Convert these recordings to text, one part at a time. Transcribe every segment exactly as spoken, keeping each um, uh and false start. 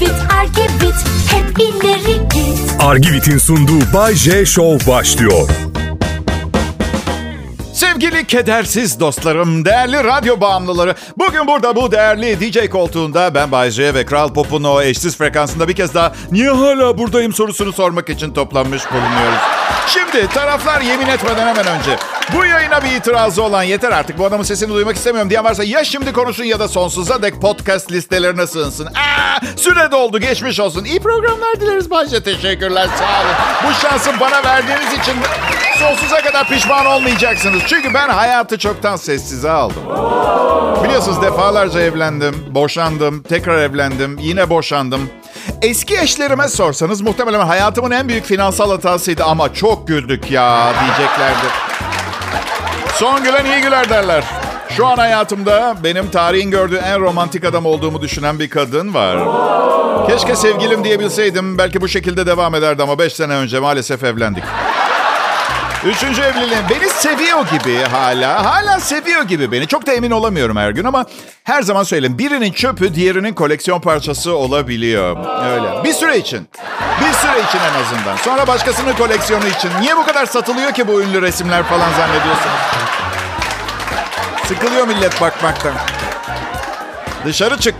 Argivit, Argivit, hep ileri git. Argivit'in sunduğu Bay J Show başlıyor. Sevgili kedersiz dostlarım, değerli radyo bağımlıları. Bugün burada bu değerli D J koltuğunda ben Bay J ve Kral Pop'un o eşsiz frekansında bir kez daha niye hala buradayım sorusunu sormak için toplanmış bulunuyoruz. Şimdi taraflar yemin etmeden hemen önce bu yayına bir itirazı olan, yeter artık bu adamın sesini duymak istemiyorum diyen varsa ya şimdi konuşsun ya da sonsuza dek podcast listelerine sığınsın. Aa, süre doldu, geçmiş olsun. İyi programlar dileriz Bay J, teşekkürler, sağ olun. Bu şansı bana verdiğiniz için sonsuza kadar pişman olmayacaksınız. Çünkü ben hayatı çoktan sessize aldım. Biliyorsunuz defalarca evlendim, boşandım, tekrar evlendim, yine boşandım. Eski eşlerime sorsanız muhtemelen hayatımın en büyük finansal hatasıydı ama çok güldük ya diyeceklerdi. Son gülen iyi güler derler. Şu an hayatımda benim tarihin gördüğü en romantik adam olduğumu düşünen bir kadın var. Keşke sevgilim diyebilseydim, belki bu şekilde devam ederdi ama beş sene önce maalesef evlendik. Üçüncü evliliğim. Beni seviyor gibi hala. Hala seviyor gibi beni. Çok da emin olamıyorum her gün ama her zaman söyleyeyim. Birinin çöpü diğerinin koleksiyon parçası olabiliyor. Öyle. Bir süre için. Bir süre için en azından. Sonra başkasının koleksiyonu için. Niye bu kadar satılıyor ki bu ünlü resimler falan zannediyorsunuz? Sıkılıyor millet bakmaktan. Dışarı çık.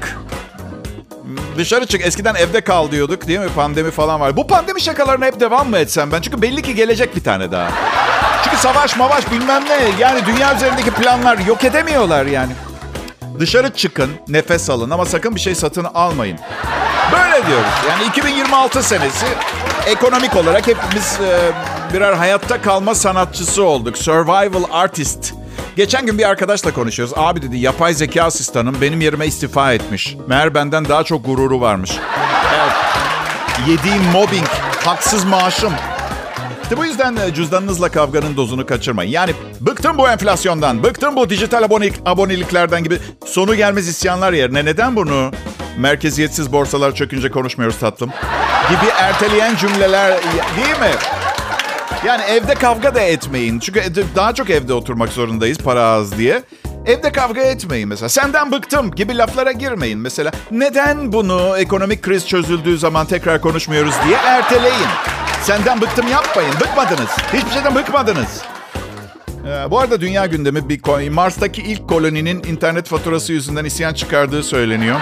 Dışarı çık. Eskiden evde kal diyorduk değil mi? Pandemi falan var. Bu pandemi şakalarına hep devam mı etsem ben? Çünkü belli ki gelecek bir tane daha. Çünkü savaş mavaş bilmem ne. Yani dünya üzerindeki planlar yok edemiyorlar yani. Dışarı çıkın, nefes alın ama sakın bir şey satın almayın. Böyle diyoruz. Yani iki bin yirmi altı senesi ekonomik olarak hepimiz e, birer hayatta kalma sanatçısı olduk. Survival artist. Geçen gün bir arkadaşla konuşuyoruz. Abi dedi, yapay zeka asistanım benim yerime istifa etmiş. Meğer benden daha çok gururu varmış. Evet. Yediğim mobbing, haksız maaşım. İşte bu yüzden cüzdanınızla kavganın dozunu kaçırmayın. Yani bıktım bu enflasyondan, bıktım bu dijital abonelik, aboneliklerden gibi sonu gelmez isyanlar yerine neden bunu merkeziyetsiz borsalar çökünce konuşmuyoruz tatlım gibi erteleyen cümleler değil mi? Yani evde kavga da etmeyin. Çünkü daha çok evde oturmak zorundayız para az diye. Evde kavga etmeyin mesela. Senden bıktım gibi laflara girmeyin mesela. Neden bunu ekonomik kriz çözüldüğü zaman tekrar konuşmuyoruz diye erteleyin. Senden bıktım yapmayın. Bıkmadınız. Hiçbir şeyden bıkmadınız. Ee, bu arada dünya gündemi bir Mars'taki ilk koloninin internet faturası yüzünden isyan çıkardığı söyleniyor.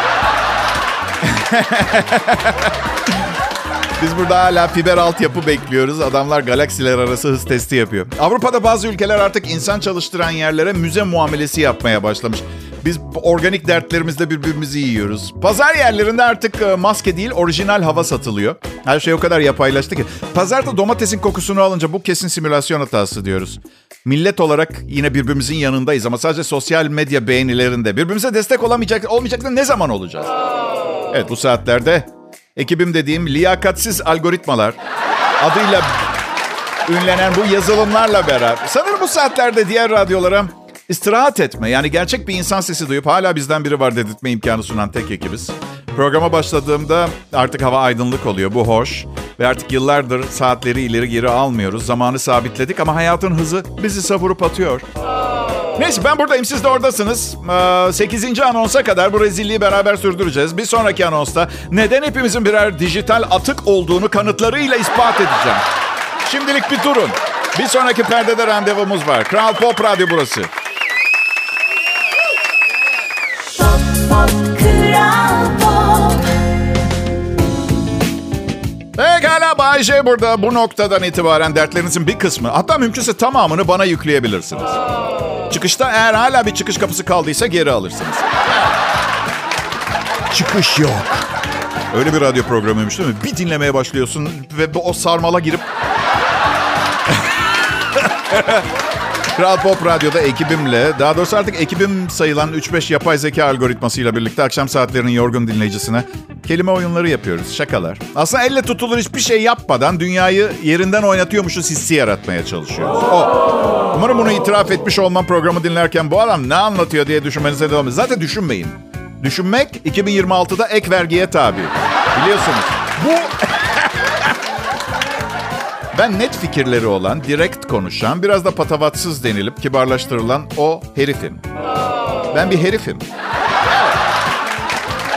Biz burada hala fiber altyapı bekliyoruz. Adamlar galaksiler arası hız testi yapıyor. Avrupa'da bazı ülkeler artık insan çalıştıran yerlere müze muamelesi yapmaya başlamış. Biz organik dertlerimizde birbirimizi yiyoruz. Pazar yerlerinde artık maske değil orijinal hava satılıyor. Her şey o kadar yapaylaştı ki. Pazarda domatesin kokusunu alınca bu kesin simülasyon hatası diyoruz. Millet olarak yine birbirimizin yanındayız ama sadece sosyal medya beğenilerinde. Birbirimize destek olamayacak, olmayacak da ne zaman olacağız? Evet, bu saatlerde ekibim dediğim liyakatsiz algoritmalar adıyla ünlenen bu yazılımlarla beraber sanırım bu saatlerde diğer radyolara istirahat etme, yani gerçek bir insan sesi duyup hala bizden biri var dedirtme imkanı sunan tek ekibiz. Programa başladığımda artık hava aydınlık oluyor, bu hoş. Ve artık yıllardır saatleri ileri geri almıyoruz. Zamanı sabitledik ama hayatın hızı bizi savurup atıyor. Neyse, ben buradayım, siz de oradasınız. sekizinci anonsa kadar bu rezilliği beraber sürdüreceğiz. Bir sonraki anonsta neden hepimizin birer dijital atık olduğunu kanıtlarıyla ispat edeceğim. Şimdilik bir durun. Bir sonraki perdede randevumuz var. Kral Pop Radyo burası. Pop, pop, Kral Pop. Pekala, Bay J burada. Bu noktadan itibaren dertlerinizin bir kısmı, hatta mümkünse tamamını bana yükleyebilirsiniz. Çıkışta eğer hala bir çıkış kapısı kaldıysa geri alırsınız. Çıkış yok. Öyle bir radyo programıymış değil mi? Bir dinlemeye başlıyorsun ve o sarmala girip... Kral Pop Radyo'da ekibimle, daha doğrusu artık ekibim sayılan üç beş yapay zeka algoritmasıyla birlikte akşam saatlerinin yorgun dinleyicisine kelime oyunları yapıyoruz, şakalar. Aslında elle tutulur hiçbir şey yapmadan dünyayı yerinden oynatıyormuşuz hissi yaratmaya çalışıyoruz. O. Umarım bunu itiraf etmiş olmam programı dinlerken bu adam ne anlatıyor diye düşünmenize devam edin. Zaten düşünmeyin. Düşünmek iki bin yirmi altıda ek vergiye tabi. Biliyorsunuz. Bu... Ben net fikirleri olan, direkt konuşan, biraz da patavatsız denilip kibarlaştırılan o herifim. Ben bir herifim.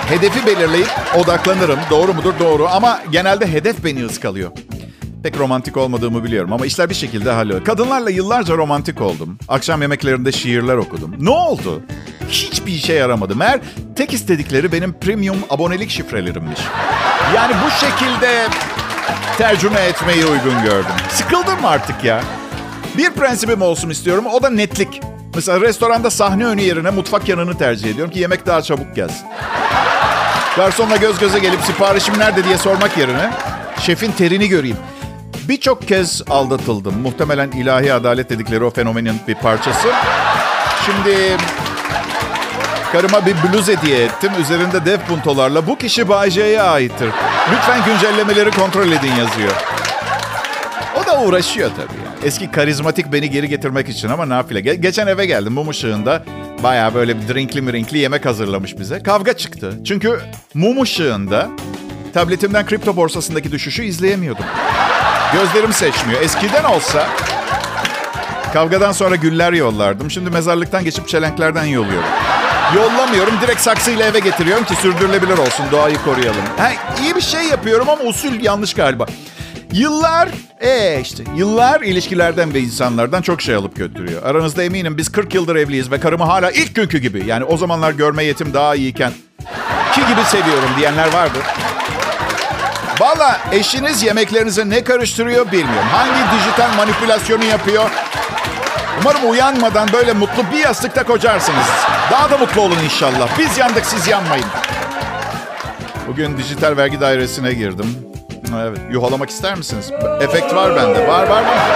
Hedefi belirleyip odaklanırım. Doğru mudur? Doğru. Ama genelde hedef beni ıskalıyor. Pek romantik olmadığımı biliyorum ama işler bir şekilde halloluyor. Kadınlarla yıllarca romantik oldum. Akşam yemeklerinde şiirler okudum. Ne oldu? Hiçbir işe yaramadı. Meğer tek istedikleri benim premium abonelik şifrelerimmiş. Yani bu şekilde tercüme etmeyi uygun gördüm. Sıkıldım artık ya. Bir prensibim olsun istiyorum. O da netlik. Mesela restoranda sahne önü yerine mutfak yanını tercih ediyorum ki yemek daha çabuk gelsin. Garsonla göz göze gelip siparişim nerede diye sormak yerine şefin terini göreyim. Birçok kez aldatıldım. Muhtemelen ilahi adalet dedikleri o fenomenin bir parçası. Şimdi karıma bir bluz hediye ettim. Üzerinde dev puntolarla bu kişi Bay J'ye aittir. Lütfen güncellemeleri kontrol edin yazıyor. O da uğraşıyor tabii. Yani. Eski karizmatik beni geri getirmek için ama nafile. Ge- geçen eve geldim mum ışığında. Bayağı böyle bir drinkli mirinkli yemek hazırlamış bize. Kavga çıktı. Çünkü mum ışığında tabletimden kripto borsasındaki düşüşü izleyemiyordum. Gözlerim seçmiyor. Eskiden olsa kavgadan sonra güller yollardım. Şimdi mezarlıktan geçip çelenklerden yolluyorum. Yollamıyorum. Direkt saksıyla eve getiriyorum ki sürdürülebilir olsun. Doğayı koruyalım. Ha, iyi bir şey yapıyorum ama usul yanlış galiba. Yıllar, ee işte yıllar ilişkilerden ve insanlardan çok şey alıp götürüyor. Aranızda eminim biz kırk yıldır evliyiz ve karımı hala ilk günkü gibi, yani o zamanlar görme yetim daha iyiyken ki gibi seviyorum diyenler vardır. Valla eşiniz yemeklerinize ne karıştırıyor bilmiyorum. Hangi dijital manipülasyonu yapıyor? Umarım uyanmadan böyle mutlu bir yastıkta kocarsınız. Daha da mutlu olun inşallah. Biz yandık, siz yanmayın. Bugün dijital vergi dairesine girdim. Evet, yuhalamak ister misiniz? Efekt var bende. Var var var.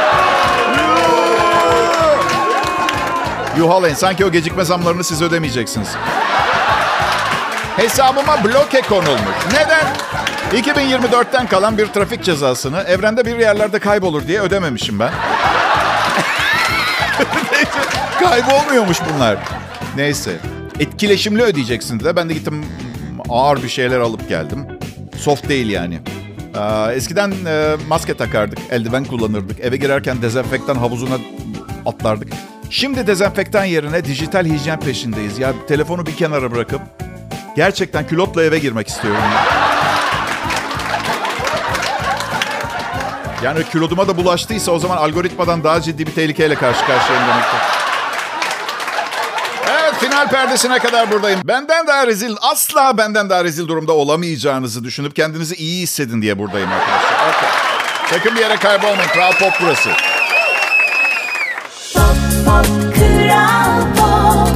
Yuhalayın. Sanki o gecikme zamlarını siz ödemeyeceksiniz. Hesabıma bloke konulmuş. Neden? iki bin yirmi dörtten kalan bir trafik cezasını evrende bir yerlerde kaybolur diye ödememişim ben. Kaybolmuyormuş bunlar. Neyse. Etkileşimli ödeyeceksin de. Ben de gittim ağır bir şeyler alıp geldim. Soft değil yani. Ee, eskiden e, maske takardık, eldiven kullanırdık. Eve girerken dezenfektan havuzuna atlardık. Şimdi dezenfektan yerine dijital hijyen peşindeyiz. Ya telefonu bir kenara bırakıp gerçekten külotla eve girmek istiyorum. Yani külotuma da bulaştıysa o zaman algoritmadan daha ciddi bir tehlikeyle karşı karşıyayım demektir. Evet, final perdesine kadar buradayım. Benden daha rezil, asla benden daha rezil durumda olamayacağınızı düşünüp kendinizi iyi hissedin diye buradayım arkadaşlar. Okay. Sakın bir yere kaybolmayın. Kral Pop burası. Pop, pop, Kral Pop.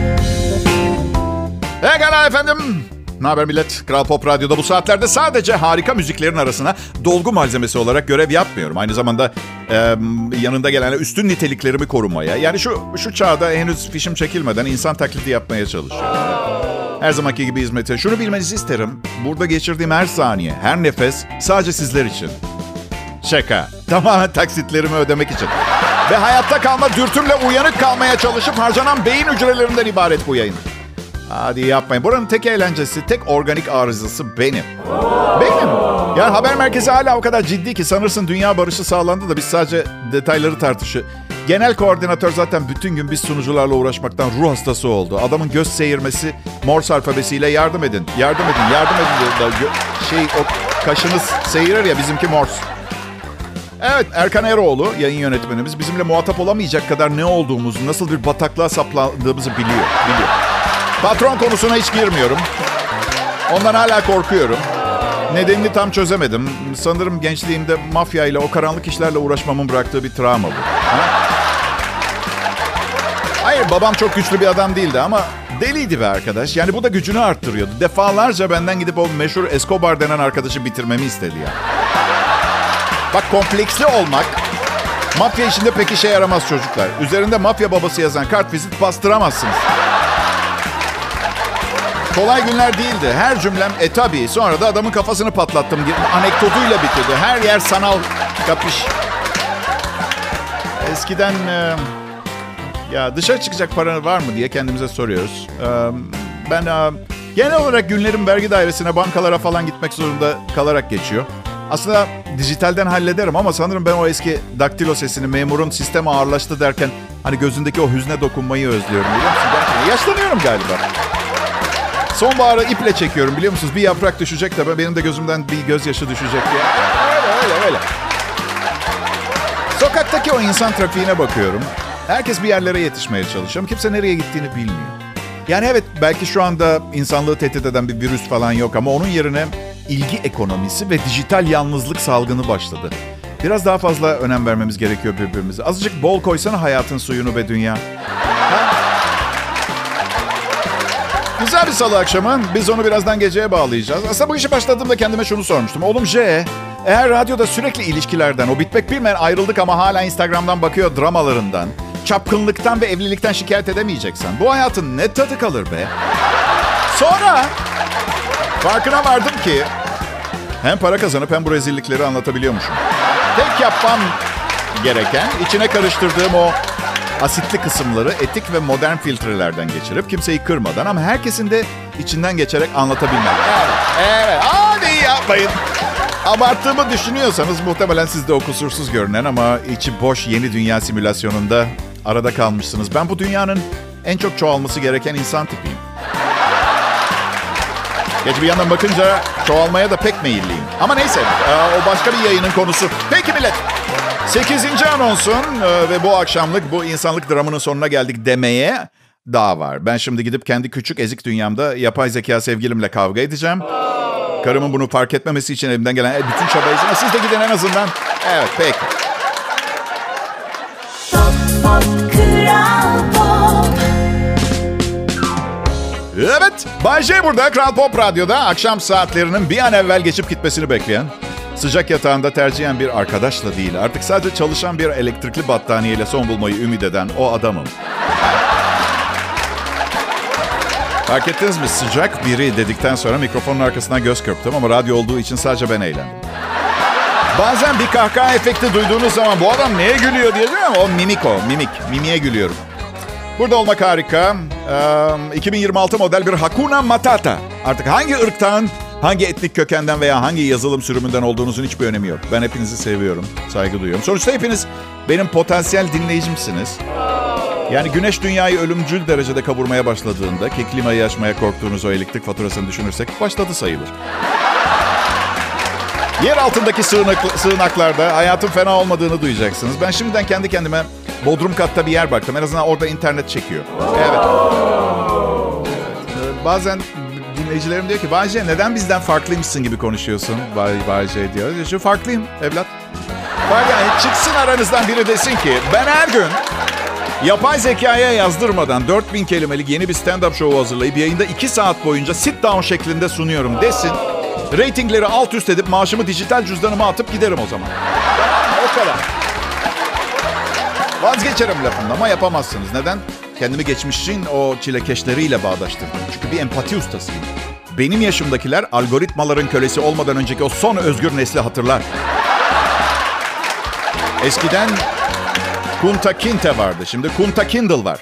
Pekala efendim. Ne haber millet? Kral Pop Radyo'da bu saatlerde sadece harika müziklerin arasına dolgu malzemesi olarak görev yapmıyorum. Aynı zamanda e, yanında gelen üstün niteliklerimi korumaya, yani şu şu çağda henüz fişim çekilmeden insan taklidi yapmaya çalışıyorum. Her zamanki gibi hizmete. Şunu bilmenizi isterim. Burada geçirdiğim her saniye, her nefes sadece sizler için. Şaka. Tamamen taksitlerimi ödemek için. Ve hayatta kalma dürtümle uyanık kalmaya çalışıp harcanan beyin hücrelerinden ibaret bu yayın. Hadi yapmayın. Buranın tek eğlencesi, tek organik arızası benim. Benim. Yani haber merkezi hala o kadar ciddi ki sanırsın dünya barışı sağlandı da biz sadece detayları tartışıyor. Genel koordinatör zaten bütün gün biz sunucularla uğraşmaktan ruh hastası oldu. Adamın göz seyirmesi Morse alfabesiyle yardım edin, yardım edin, yardım edin diyor. Şey, o kaşınız seyirir ya, bizimki Morse. Evet, Erkan Eroğlu yayın yönetmenimiz bizimle muhatap olamayacak kadar ne olduğumuzu, nasıl bir bataklığa saplandığımızı biliyor. biliyor. Patron konusuna hiç girmiyorum. Ondan hala korkuyorum. Nedenini tam çözemedim. Sanırım gençliğimde mafya ile o karanlık işlerle uğraşmamın bıraktığı bir travma bu. Ha? Hayır, babam çok güçlü bir adam değildi ama deliydi be arkadaş. Yani bu da gücünü arttırıyordu. Defalarca benden gidip o meşhur Escobar denen arkadaşı bitirmemi istedi ya. Bak, kompleksli olmak mafya işinde pek işe yaramaz çocuklar. Üzerinde mafya babası yazan kartvizit bastıramazsınız. Kolay günler değildi. Her cümlem e tabii. Sonra da adamın kafasını patlattım. Anekdotuyla bitirdi. Her yer sanal kapış. Eskiden e, ya dışarı çıkacak para var mı diye kendimize soruyoruz. E, ben e, genel olarak günlerim vergi dairesine, bankalara falan gitmek zorunda kalarak geçiyor. Aslında dijitalden hallederim ama sanırım ben o eski daktilo sesini, memurun sistem ağırlaştı derken hani gözündeki o hüzne dokunmayı özlüyorum, biliyor musun? Gerçekten yaşlanıyorum galiba. Sonbaharı iple çekiyorum biliyor musunuz? Bir yaprak düşecek de benim de gözümden bir gözyaşı düşecek diye. Öyle öyle öyle. Sokaktaki o insan trafiğine bakıyorum. Herkes bir yerlere yetişmeye çalışıyor ama kimse nereye gittiğini bilmiyor. Yani evet belki şu anda insanlığı tehdit eden bir virüs falan yok ama onun yerine ilgi ekonomisi ve dijital yalnızlık salgını başladı. Biraz daha fazla önem vermemiz gerekiyor birbirimize. Azıcık bol koysana hayatın suyunu be dünya. Ha? Güzel bir salı akşamı. Biz onu birazdan geceye bağlayacağız. Aslında bu işe başladığımda kendime şunu sormuştum. Oğlum J, eğer radyoda sürekli ilişkilerden, o bitmek bilmeyen ayrıldık ama hala Instagram'dan bakıyor dramalarından, çapkınlıktan ve evlilikten şikayet edemeyeceksen bu hayatın ne tadı kalır be? Sonra farkına vardım ki hem para kazanıp hem bu rezillikleri anlatabiliyormuşum. Tek yapmam gereken içine karıştırdığım o asitli kısımları etik ve modern filtrelerden geçirip kimseyi kırmadan ama herkesin de içinden geçerek anlatabilmek. Evet, evet. Hadi yapmayın. Abarttığımı düşünüyorsanız muhtemelen siz de o kusursuz görünen ama içi boş yeni dünya simülasyonunda arada kalmışsınız. Ben bu dünyanın en çok çoğalması gereken insan tipiyim. Geç bir yandan bakınca çoğalmaya da pek meyilliyim. Ama neyse o başka bir yayının konusu. Peki millet. sekizinci anonsun ve bu akşamlık bu insanlık dramının sonuna geldik demeye daha var. Ben şimdi gidip kendi küçük ezik dünyamda yapay zeka sevgilimle kavga edeceğim. Karımın bunu fark etmemesi için elimden gelen bütün çabayı. Siz de gidin en azından. Evet peki. Pop, pop, Kral Pop. Evet, Bay J burada, Kral Pop Radyo'da akşam saatlerinin bir an evvel geçip gitmesini bekleyen, sıcak yatağında tercihen bir arkadaşla değil, artık sadece çalışan bir elektrikli battaniyeyle son bulmayı ümit eden o adamım. Fark ettiniz mi? Sıcak biri dedikten sonra mikrofonun arkasından göz kırptım ama radyo olduğu için sadece ben eğlendim. Bazen bir kahkaha efekti duyduğunuz zaman bu adam neye gülüyor diye değil mi? O mimik o, mimik. Mimiğe gülüyorum. Burada olmak harika. Ee, iki bin yirmi altı model bir Hakuna Matata. Artık hangi ırktan, hangi etnik kökenden veya hangi yazılım sürümünden olduğunuzun hiçbir önemi yok. Ben hepinizi seviyorum, saygı duyuyorum. Sonuçta hepiniz benim potansiyel dinleyicimsiniz. Yani güneş dünyayı ölümcül derecede kavurmaya başladığında ki klimayı açmaya korktuğunuz o elektrik faturasını düşünürsek başladı sayılır. Yer altındaki sığınak, sığınaklarda hayatın fena olmadığını duyacaksınız. Ben şimdiden kendi kendime Bodrum katta bir yer baktım. En azından orada internet çekiyor. Evet. evet. Bazen dinleyicilerim diyor ki Bay J neden bizden farklıymışsın gibi konuşuyorsun? Bay, Bay J diyor. Şu farklıyım evlat. Var yani çıksın aranızdan biri desin ki ben her gün yapay zekaya yazdırmadan dört bin kelimelik yeni bir stand-up show hazırlayıp yayında iki saat boyunca sit down şeklinde sunuyorum desin. Ratingleri alt üst edip maaşımı dijital cüzdanıma atıp giderim o zaman. O kadar. Vazgeçerim lafımda ama yapamazsınız. Neden? Kendimi geçmişin o çilekeşleriyle bağdaştırdım. Çünkü bir empati ustasıyım. Benim yaşımdakiler algoritmaların kölesi olmadan önceki o son özgür nesli hatırlar. Eskiden Kunta Kinte vardı. Şimdi Kunta Kindle var.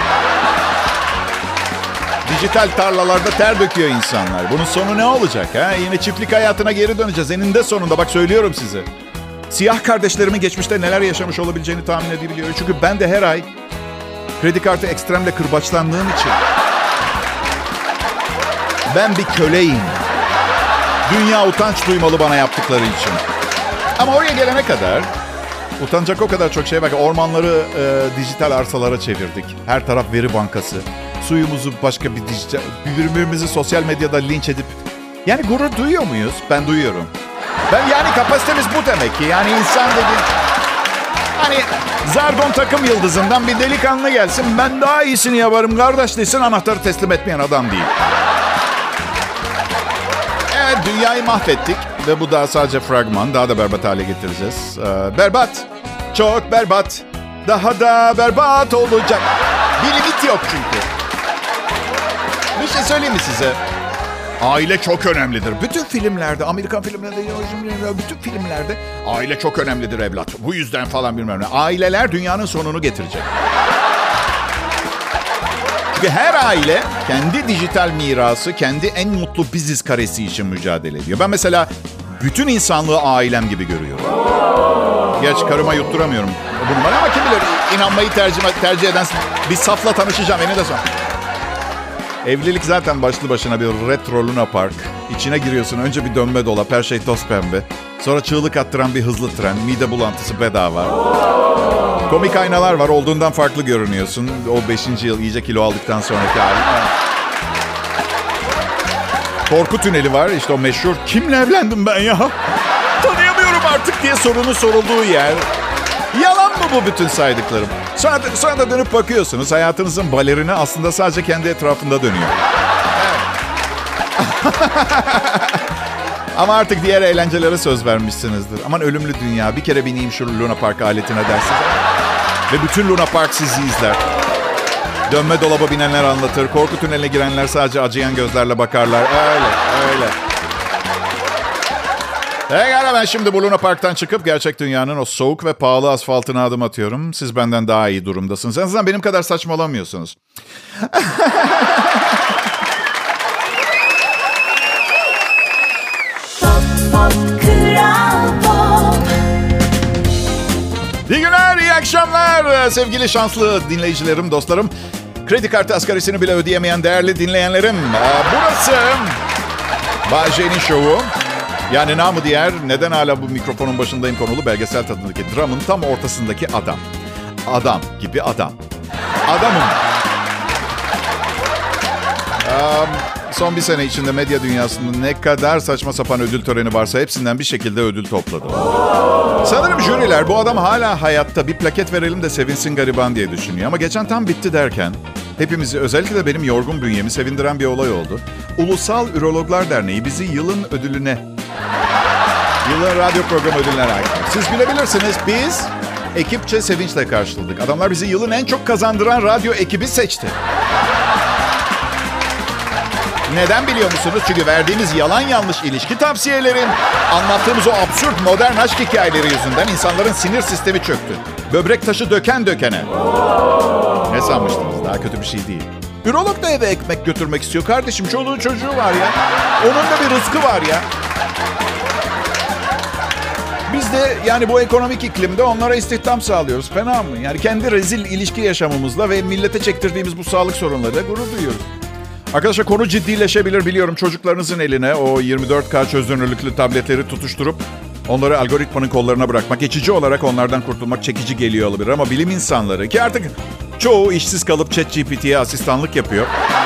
Dijital tarlalarda ter döküyor insanlar. Bunun sonu ne olacak? Ha? Yine çiftlik hayatına geri döneceğiz. Eninde sonunda bak söylüyorum size. Siyah kardeşlerimin geçmişte neler yaşamış olabileceğini tahmin edebiliyorum. Çünkü ben de her ay kredi kartı ekstremle kırbaçlandığım için ben bir köleyim. Dünya utanç duymalı bana yaptıkları için. Ama oraya gelene kadar utanacak o kadar çok şey var ki ormanları e, dijital arsalara çevirdik. Her taraf veri bankası. Suyumuzu başka bir dijital... Birbirimizi sosyal medyada linç edip... Yani gurur duyuyor muyuz? Ben duyuyorum. Ben yani kapasitemiz bu demek ki. Yani insan dediğin... Hani Zardon takım yıldızından bir delikanlı gelsin. Ben daha iyisini yaparım kardeş desin. Anahtarı teslim etmeyen adam değil. Evet dünyayı mahvettik. Ve bu daha sadece fragman. Daha da berbat hale getireceğiz. Ee, berbat. Çok berbat. Daha da berbat olacak. Bir limit yok çünkü. Bir şey söyleyeyim mi size? Aile çok önemlidir. Bütün filmlerde, Amerikan filmlerinde, bütün filmlerde aile çok önemlidir evlat. Bu yüzden falan bilmem ne. Aileler dünyanın sonunu getirecek. Çünkü her aile kendi dijital mirası, kendi en mutlu biziz karesi için mücadele ediyor. Ben mesela bütün insanlığı ailem gibi görüyorum. Gerçi karıma yutturamıyorum bunu ama kim bilir inanmayı tercih, tercih eden bir safla tanışacağım. Beni de son. Evlilik zaten başlı başına bir retro Luna Park. İçine giriyorsun, önce bir dönme dolap, her şey toz pembe. Sonra çığlık attıran bir hızlı tren, mide bulantısı bedava. Komik aynalar var, olduğundan farklı görünüyorsun. O beşinci yıl iyice kilo aldıktan sonraki hali. Korku tüneli var, işte o meşhur "kimle evlendim ben ya? Tanıyamıyorum artık" diye sorunu sorulduğu yer. Yalan mı bu bütün saydıklarım? Sonra, sonra da dönüp bakıyorsunuz, hayatınızın balerini aslında sadece kendi etrafında dönüyor. Ama artık diğer eğlencelere söz vermişsinizdir. Aman ölümlü dünya, bir kere bineyim şu Luna Park aletine dersiniz. Ve bütün Luna Park sizi izler. Dönme dolaba binenler anlatır. Korku tüneline girenler sadece acıyan gözlerle bakarlar. Öyle, öyle. Pekala, ben şimdi bu Luna Park'tan çıkıp gerçek dünyanın o soğuk ve pahalı asfaltına adım atıyorum. Siz benden daha iyi durumdasınız. En azından benim kadar saçmalamıyorsunuz. İyi günler, iyi akşamlar sevgili şanslı dinleyicilerim, dostlarım. Kredi kartı asgarisini bile ödeyemeyen değerli dinleyenlerim. Burası Bay J'nin şovu. Yani namı diğer, neden hala bu mikrofonun başındayım konulu belgesel tadındaki dramın tam ortasındaki adam. Adam gibi adam. Adamım. Um, son bir sene içinde medya dünyasında ne kadar saçma sapan ödül töreni varsa hepsinden bir şekilde ödül topladım. Sanırım jüriler bu adam hala hayatta, bir plaket verelim de sevinsin gariban diye düşünüyor. Ama geçen tam bitti derken hepimizi, özellikle de benim yorgun bünyemi sevindiren bir olay oldu. Ulusal Ürologlar Derneği bizi yılın ödülüne, yılın radyo programı ödülüne ait. Siz gülebilirsiniz, biz ekipçe sevinçle karşıladık. Adamlar bizi yılın en çok kazandıran radyo ekibi seçti. Neden biliyor musunuz? Çünkü verdiğimiz yalan yanlış ilişki tavsiyelerin, anlattığımız o absürt modern aşk hikayeleri yüzünden insanların sinir sistemi çöktü. Böbrek taşı döken dökene. Ne sanmıştınız? Daha kötü bir şey değil. Ürolog da eve ekmek götürmek istiyor. Kardeşim, çoluğu çocuğu var ya. Onun da bir rızkı var ya. Biz de yani bu ekonomik iklimde onlara istihdam sağlıyoruz. Fena mı? Yani kendi rezil ilişki yaşamımızla ve millete çektirdiğimiz bu sağlık sorunlarıyla gurur duyuyoruz. Arkadaşlar, konu ciddileşebilir biliyorum. Çocuklarınızın eline o yirmi dört K çözünürlüklü tabletleri tutuşturup onları algoritmanın kollarına bırakmak, geçici olarak onlardan kurtulmak çekici geliyor olabilir. Ama bilim insanları, ki artık çoğu işsiz kalıp ChatGPT'ye asistanlık yapıyor.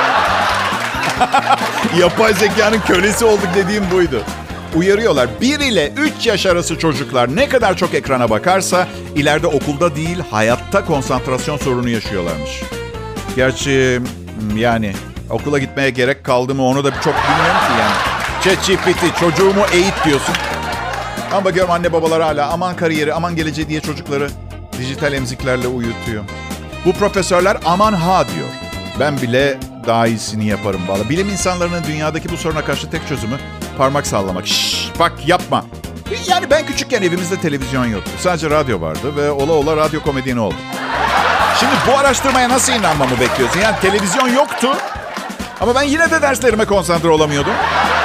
Yapay zekanın kölesi olduk dediğim buydu. Uyarıyorlar. bir ile üç yaş arası çocuklar ne kadar çok ekrana bakarsa ileride okulda değil hayatta konsantrasyon sorunu yaşıyorlarmış. Gerçi yani okula gitmeye gerek kaldı mı onu da çok bilmiyorum ki yani. ChatGPT, çocuğumu eğit diyorsun. Ama bakıyorum anne babalar hala aman kariyeri, aman geleceği diye çocukları dijital emziklerle uyutuyor. Bu profesörler aman ha diyor. Ben bile daha iyisini yaparım valla. Bilim insanlarının dünyadaki bu soruna karşı tek çözümü parmak sallamak. Şşş, bak yapma. Yani ben küçükken evimizde televizyon yoktu. Sadece radyo vardı ve ola ola radyo komedyeni oldum. Şimdi bu araştırmaya nasıl inanmamı bekliyorsun? Yani televizyon yoktu ama ben yine de derslerime konsantre olamıyordum.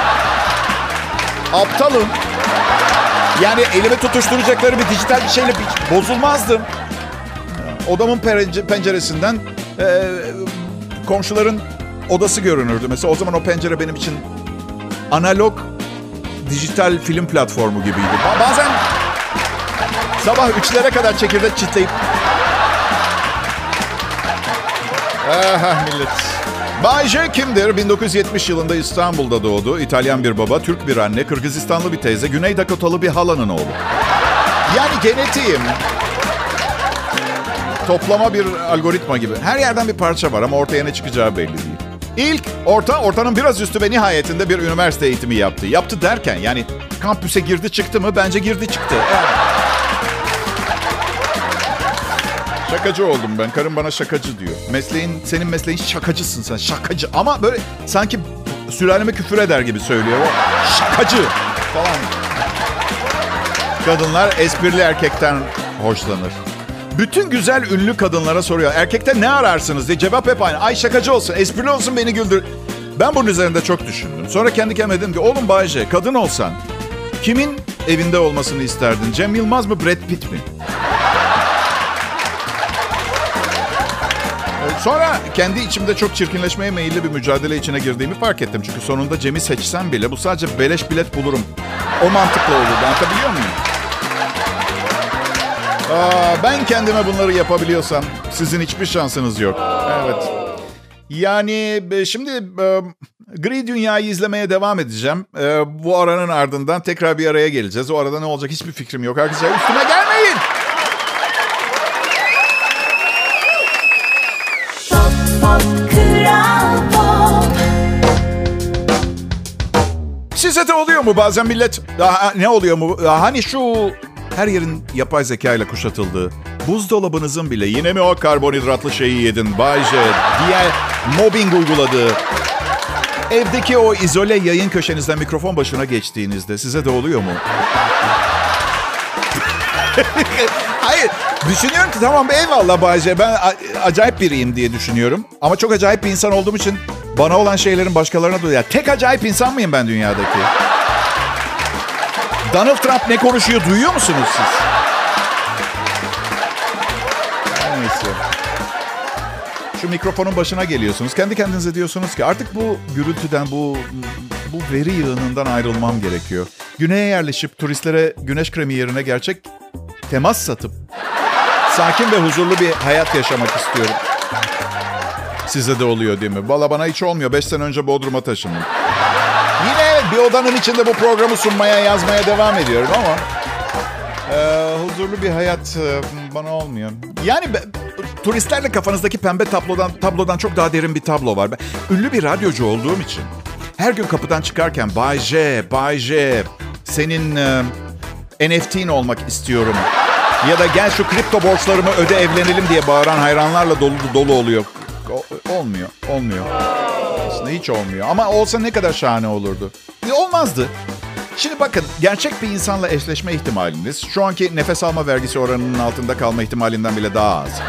Aptalım. Yani elime tutuşturacakları bir dijital bir şeyle bozulmazdım. Odamın penceresinden e, komşuların odası görünürdü. Mesela o zaman o pencere benim için analog dijital film platformu gibiydi. Bazen sabah üçlere kadar çekirdek çitleyip... Aha millet. Bay J kimdir? bin dokuz yüz yetmiş yılında İstanbul'da doğdu. İtalyan bir baba, Türk bir anne, Kırgızistanlı bir teyze, Güney Dakotalı bir halanın oğlu. Yani genetiğim toplama bir algoritma gibi. Her yerden bir parça var ama ortaya ne çıkacağı belli değil. İlk, orta, ortanın biraz üstü ve nihayetinde bir üniversite eğitimi yaptı. Yaptı derken yani kampüse girdi çıktı mı? Bence girdi çıktı. Evet. Şakacı oldum ben. Karım bana şakacı diyor. Mesleğin, senin mesleğin şakacısın sen. Şakacı. Ama böyle sanki sülaleme küfür eder gibi söylüyor. O şakacı falan. Kadınlar esprili erkekten hoşlanır. Bütün güzel ünlü kadınlara soruyor. Erkekte ne ararsınız diye, cevap hep aynı. Ay şakacı olsun, esprili olsun, beni güldür. Ben bunun üzerinde çok düşündüm. Sonra kendi kendime dedim ki oğlum Bayce, kadın olsan kimin evinde olmasını isterdin? Cem Yılmaz mı, Brad Pitt mi? Sonra kendi içimde çok çirkinleşmeye meyilli bir mücadele içine girdiğimi fark ettim. Çünkü sonunda Cem'i seçsem bile bu sadece beleş bilet bulurum. O mantıkla olurdu. Anlatabiliyor muyum? Aa, ben kendime bunları yapabiliyorsam sizin hiçbir şansınız yok. Evet. Yani şimdi e, Gri Dünya'yı izlemeye devam edeceğim. E, bu aranın ardından tekrar bir araya geleceğiz. O arada ne olacak hiçbir fikrim yok. Arkadaşlar üstüme gelmeyin. Size de oluyor mu bazen millet? Daha, ne oluyor mu? Hani şu her yerin yapay zeka ile kuşatıldığı, buzdolabınızın bile yine mi o karbonhidratlı şeyi yedin Bay J diye mobbing uyguladığı, evdeki o izole yayın köşenizden mikrofon başına geçtiğinizde size de oluyor mu? Hayır, düşünüyorum ki tamam eyvallah Bay J, ben a- acayip biriyim diye düşünüyorum. Ama çok acayip bir insan olduğum için bana olan şeylerin başkalarına duyuyor. Tek acayip insan mıyım ben dünyadaki? Donald Trump ne konuşuyor duyuyor musunuz siz? Neyse. Şu mikrofonun başına geliyorsunuz. Kendi kendinize diyorsunuz ki artık bu gürültüden, bu bu veri yığınından ayrılmam gerekiyor. Güneye yerleşip turistlere güneş kremi yerine gerçek temas satıp sakin ve huzurlu bir hayat yaşamak istiyorum. Size de oluyor değil mi? Valla bana hiç olmuyor. Beş sene önce Bodrum'a taşındım. Yine bir odanın içinde bu programı sunmaya, yazmaya devam ediyorum ama e, huzurlu bir hayat e, bana olmuyor. Yani be, turistlerle kafanızdaki pembe tablodan tablodan çok daha derin bir tablo var. Ben ünlü bir radyocu olduğum için her gün kapıdan çıkarken Bay J, Bay J, senin e, N F T'in olmak istiyorum. Ya da gel şu kripto borçlarımı öde evlenelim diye bağıran hayranlarla dolu dolu oluyor. O, olmuyor, olmuyor. Aslında hiç olmuyor. Ama olsa ne kadar şahane olurdu. E, olmazdı. Şimdi bakın, gerçek bir insanla eşleşme ihtimaliniz şu anki nefes alma vergisi oranının altında kalma ihtimalinden bile daha az.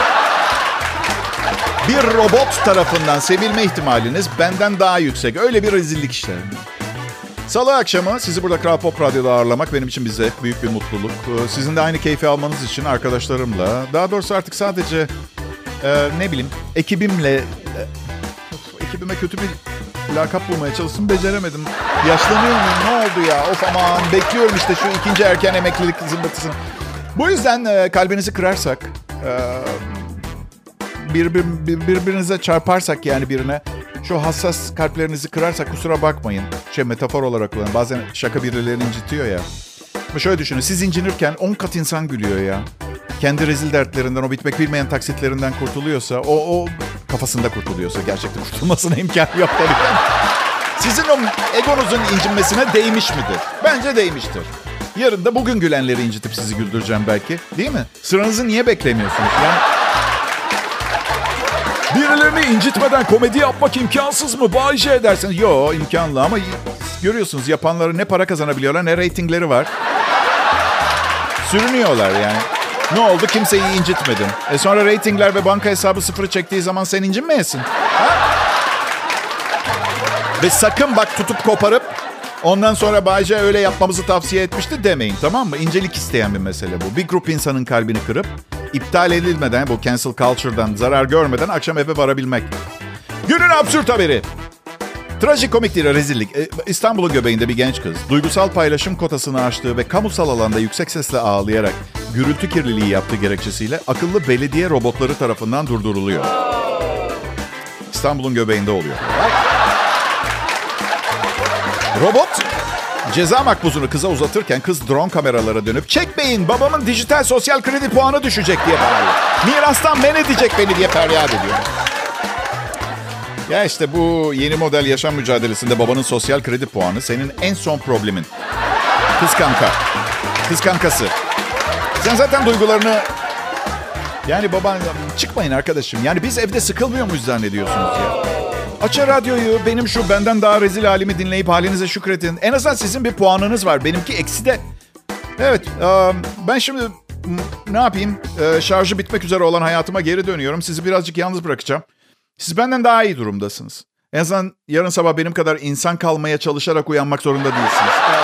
Bir robot tarafından sevilme ihtimaliniz benden daha yüksek. Öyle bir rezillik işte. Salı akşamı sizi burada Kral Pop Radyo'da ağırlamak benim için bir zevk, büyük bir mutluluk. Sizin de aynı keyfi almanız için arkadaşlarımla, daha doğrusu artık sadece e, ne bileyim ekibimle, e, ekibime kötü bir lakap bulmaya çalıştım, beceremedim. Yaşlanıyor muyum? Ne oldu ya? Of aman, bekliyorum işte şu ikinci erken emeklilik zımbırtısını. Bu yüzden e, kalbinizi kırarsak, e, bir, bir, bir, birbirinize çarparsak yani birine, şu hassas kalplerinizi kırarsak kusura bakmayın. Şey, metafor olarak kullanıyorum. Bazen şaka birilerini incitiyor ya. Ama şöyle düşünün, siz incinirken on kat insan gülüyor ya. Kendi rezil dertlerinden, o bitmek bilmeyen taksitlerinden kurtuluyorsa, o, o kafasında kurtuluyorsa, gerçekten kurtulmasına imkan yok tabii. Sizin o egonuzun incinmesine değmiş midir? Bence değmiştir. Yarın da bugün gülenleri incitip sizi güldüreceğim belki. Değil mi? Sıranızı niye beklemiyorsunuz? Yani birilerini incitmeden komedi yapmak imkansız mı? Bay J dersiniz. Yo, imkanlı ama görüyorsunuz yapanları ne para kazanabiliyorlar ne reytingleri var. Sürünüyorlar yani. Ne oldu? Kimseyi incitmedin. E sonra reytingler ve banka hesabı sıfırı çektiği zaman sen incinmeyesin. Ha? Ve sakın bak tutup koparıp ondan sonra Bay J öyle yapmamızı tavsiye etmişti demeyin, tamam mı? İncelik isteyen bir mesele bu. Bir grup insanın kalbini kırıp iptal edilmeden, bu cancel culture'dan zarar görmeden akşam eve varabilmek. Günün absürt haberi. Trajikomik değil, rezillik. Ee, İstanbul'un göbeğinde bir genç kız duygusal paylaşım kotasını aştığı ve kamusal alanda yüksek sesle ağlayarak gürültü kirliliği yaptığı gerekçesiyle akıllı belediye robotları tarafından durduruluyor. İstanbul'un göbeğinde oluyor. Robot ceza makbuzunu kıza uzatırken kız drone kameralara dönüp "Çekmeyin, babamın dijital sosyal kredi puanı düşecek" diye bağırıyor. "Mirastan men edecek beni" diye feryat ediyor. Ya işte bu yeni model yaşam mücadelesinde babanın sosyal kredi puanı senin en son problemin. Kız kanka. Kız kankası. Sen zaten duygularını... Yani baban... Çıkmayın arkadaşım. Yani biz evde sıkılmıyor muyuz zannediyorsunuz ya? Açın radyoyu, benim şu benden daha rezil halimi dinleyip halinize şükredin. En azından sizin bir puanınız var. Benimki eksi de. Evet, ben şimdi ne yapayım? Şarjı bitmek üzere olan hayatıma geri dönüyorum. Sizi birazcık yalnız bırakacağım. Siz benden daha iyi durumdasınız. En azından yarın sabah benim kadar insan kalmaya çalışarak uyanmak zorunda değilsiniz. Evet.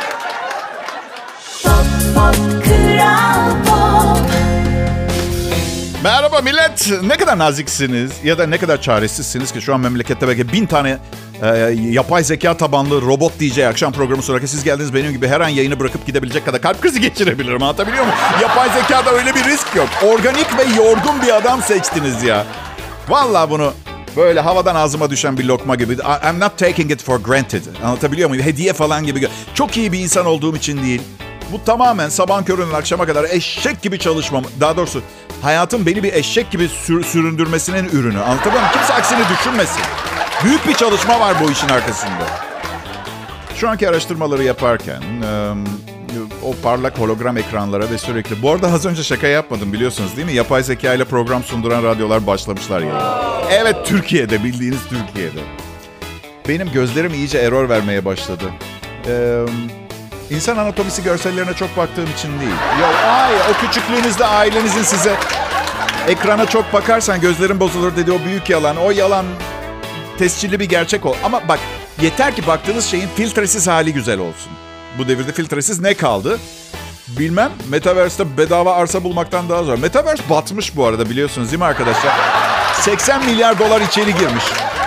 Pop, pop, Kral Pop. Merhaba millet. Ne kadar naziksiniz ya da ne kadar çaresizsiniz ki şu an memlekette belki bin tane e, yapay zeka tabanlı robot D J akşam programı sonra ki siz geldiniz benim gibi her an yayını bırakıp gidebilecek kadar kalp krizi geçirebilirim. Anlatabiliyor muyum? Yapay zekada öyle bir risk yok. Organik ve yorgun bir adam seçtiniz ya. Vallahi bunu böyle havadan ağzıma düşen bir lokma gibi. I'm not taking it for granted. Anlatabiliyor muyum? Hediye falan gibi. Çok iyi bir insan olduğum için değil. Bu tamamen sabahın köründen akşama kadar eşek gibi çalışmam. Daha doğrusu hayatın beni bir eşek gibi sür- süründürmesinin ürünü. Anlatabiliyor muyum? Kimse aksini düşünmesin. Büyük bir çalışma var bu işin arkasında. Şu anki araştırmaları yaparken o parlak hologram ekranlara ve sürekli... Bu arada az önce şaka yapmadım biliyorsunuz değil mi? Yapay zeka ile program sunduran radyolar başlamışlar yani. Evet, Türkiye'de, bildiğiniz Türkiye'de. Benim gözlerim iyice error vermeye başladı. Eee... İnsan anatomisi görsellerine çok baktığım için değil. Ya ay, o küçüklüğünüzde ailenizin size ekrana çok bakarsan gözlerin bozulur dedi, o büyük yalan. O yalan tescilli bir gerçek o. Ama bak, yeter ki baktığınız şeyin filtresiz hali güzel olsun. Bu devirde filtresiz ne kaldı? Bilmem. Metaverse'te bedava arsa bulmaktan daha zor. Metaverse batmış bu arada, biliyorsunuz değil mi arkadaşlar? seksen milyar dolar içeri girmiş.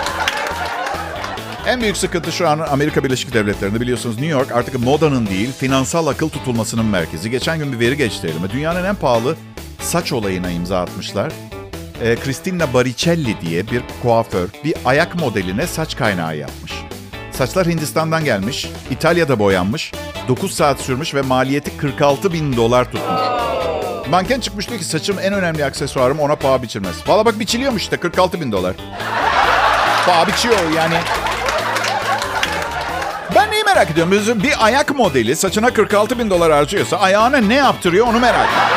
En büyük sıkıntı şu an Amerika Birleşik Devletleri'nde, biliyorsunuz New York artık modanın değil, finansal akıl tutulmasının merkezi. Geçen gün bir veri geçti elime. Dünyanın en pahalı saç olayına imza atmışlar. Ee, Cristina Baricelli diye bir kuaför bir ayak modeline saç kaynağı yapmış. Saçlar Hindistan'dan gelmiş, İtalya'da boyanmış, dokuz saat sürmüş ve maliyeti kırk altı bin dolar tutmuş. Manken çıkmış diyor ki saçım en önemli aksesuarım, ona paha biçilmez. Valla bak, biçiliyormuş işte, kırk altı bin dolar. Paha biçiyor yani. Ben neyi merak ediyorum? Bir ayak modeli saçına kırk altı bin dolar harcıyorsa ayağına ne yaptırıyor onu merak ediyorum.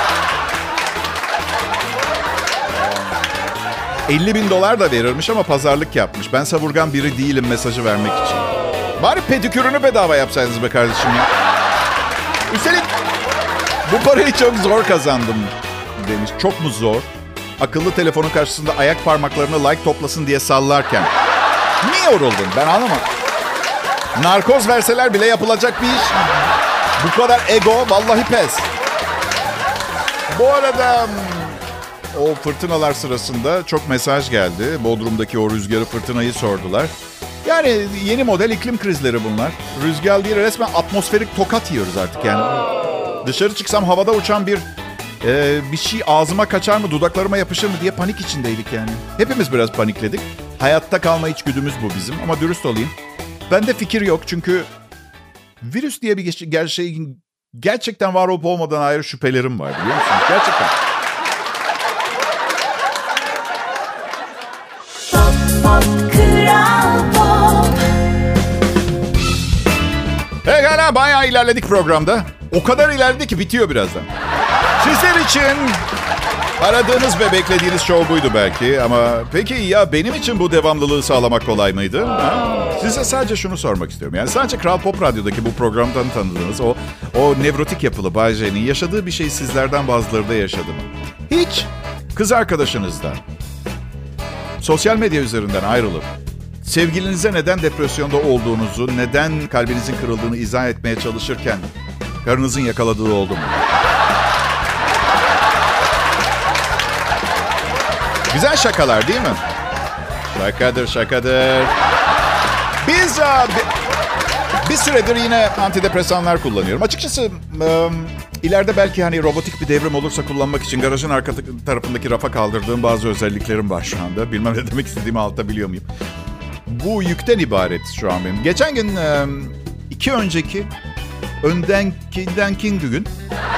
elli bin dolar da verirmiş ama pazarlık yapmış. Ben savurgan biri değilim mesajı vermek için. Bari pedikürünü bedava yapsaydınız be kardeşim ya. Üstelik bu parayı çok zor kazandım demiş. Çok mu zor? Akıllı telefonun karşısında ayak parmaklarını like toplasın diye sallarken. Niye yoruldun? Ben anlamadım. Narkoz verseler bile yapılacak bir iş. Bu kadar ego, vallahi pes. Bu arada o fırtınalar sırasında çok mesaj geldi. Bodrum'daki o rüzgarı, fırtınayı sordular. Yani yeni model iklim krizleri bunlar. Rüzgar değil, resmen atmosferik tokat yiyoruz artık yani. Dışarı çıksam havada uçan bir e, bir şey ağzıma kaçar mı, dudaklarıma yapışır mı diye panik içindeydik yani. Hepimiz biraz panikledik. Hayatta kalma içgüdümüz bu bizim, ama dürüst olayım. Bende fikir yok çünkü virüs diye bir gerçeğin gerçekten var olup olmadan ayrı şüphelerim var, biliyor musunuz? Gerçekten. Pop, pop, Kral Pop. Pekala, bayağı ilerledik programda. O kadar ilerledi ki bitiyor birazdan. Sizler için aradığınız ve beklediğiniz show buydu belki. Ama peki ya benim için bu devamlılığı sağlamak kolay mıydı? Ha? Size sadece şunu sormak istiyorum. Yani sadece Kral Pop Radyo'daki bu programdan tanıdığınız o o nevrotik yapılı Bay J'nin yaşadığı bir şey sizlerden bazıları da yaşadı mı? Hiç kız arkadaşınızdan, sosyal medya üzerinden ayrılıp sevgilinize neden depresyonda olduğunuzu, neden kalbinizin kırıldığını izah etmeye çalışırken karınızın yakaladığı oldu mu? Güzel şakalar değil mi? Şakadır, şakadır. Biz a, bir, bir süredir yine antidepresanlar kullanıyorum. Açıkçası e, ileride belki hani robotik bir devrim olursa kullanmak için garajın arka tarafındaki rafa kaldırdığım bazı özelliklerim var şu anda. Bilmem ne demek istediğimi anlatabiliyor muyum? Bu yükten ibaret şu an benim. Geçen gün, e, iki önceki, öndenkinden gün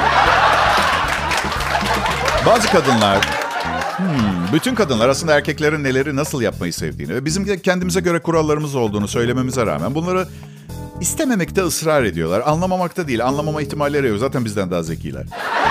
bazı kadınlar... Hmm, bütün kadınlar aslında erkeklerin neleri nasıl yapmayı sevdiğini ve bizim kendimize göre kurallarımız olduğunu söylememize rağmen bunları istememekte ısrar ediyorlar. Anlamamakta değil, anlamama ihtimalleri yok. Zaten bizden daha zekiler.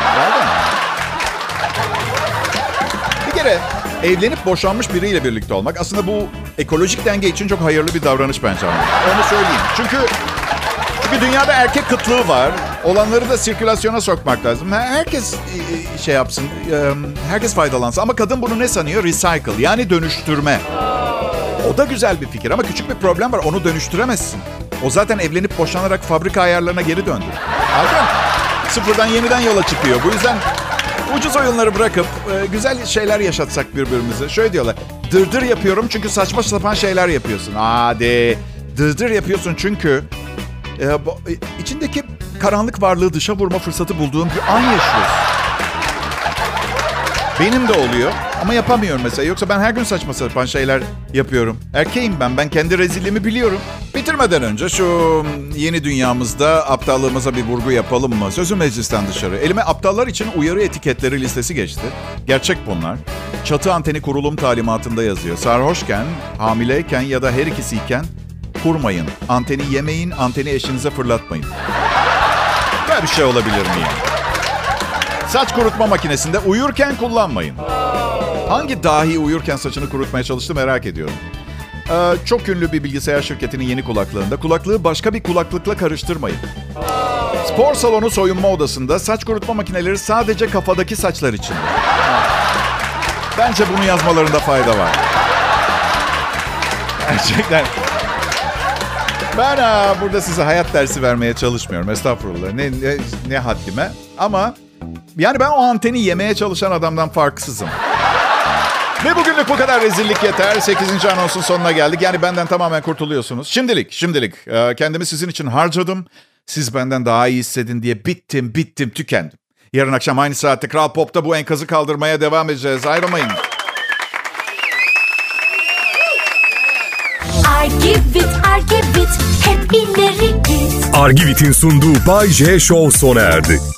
Bir kere evlenip boşanmış biriyle birlikte olmak aslında bu ekolojik denge için çok hayırlı bir davranış bence. Onu söyleyeyim. Çünkü Çünkü dünyada erkek kıtlığı var. Olanları da sirkülasyona sokmak lazım. Herkes şey yapsın, herkes faydalansın. Ama kadın bunu ne sanıyor? Recycle, yani dönüştürme. O da güzel bir fikir ama küçük bir problem var. Onu dönüştüremezsin. O zaten evlenip boşanarak fabrika ayarlarına geri döndü. Anladın mı? Sıfırdan yeniden yola çıkıyor. Bu yüzden Ucuz oyunları bırakıp e, güzel şeyler yaşatsak birbirimize. Şöyle diyorlar. Dırdır yapıyorum çünkü saçma sapan şeyler yapıyorsun. Hadi. Dırdır yapıyorsun çünkü e, bu, e, içindeki karanlık varlığı dışa vurma fırsatı bulduğum bir an yaşıyorsun. Benim de oluyor ama yapamıyorum mesela. Yoksa ben her gün saçma sapan şeyler yapıyorum. Erkeğim ben. Ben kendi rezilliğimi biliyorum. Bitirmeden önce şu yeni dünyamızda aptallığımıza bir vurgu yapalım mı? Sözüm meclisten dışarı. Elime aptallar için uyarı etiketleri listesi geçti. Gerçek bunlar. Çatı anteni kurulum talimatında yazıyor. Sarhoşken, hamileyken ya da her ikisiyken kurmayın. Anteni yemeyin, anteni eşinize fırlatmayın. Böyle bir şey olabilir mi yani? Saç kurutma makinesinde uyurken kullanmayın. Hangi dahi uyurken saçını kurutmaya çalıştı merak ediyorum. Ee, çok ünlü bir bilgisayar şirketinin yeni kulaklığında kulaklığı başka bir kulaklıkla karıştırmayın. Spor salonu soyunma odasında saç kurutma makineleri sadece kafadaki saçlar için. Bence bunu yazmalarında fayda var. Gerçekten. Ben ha, burada size hayat dersi vermeye çalışmıyorum. Estağfurullah. Ne, ne, ne haddime. Ama yani ben o anteni yemeye çalışan adamdan farksızım. Ve bugünlük bu kadar rezillik yeter. sekizinci anonsun sonuna geldik. Yani benden tamamen kurtuluyorsunuz. Şimdilik, şimdilik. Kendimi sizin için harcadım. Siz benden daha iyi hissedin diye bittim, bittim, tükendim. Yarın akşam aynı saatte Kral Pop'ta bu enkazı kaldırmaya devam edeceğiz. Ayrılmayın. Argivit, Argivit, hep ileri git. Argivit'in sunduğu Bay J Show sona erdi.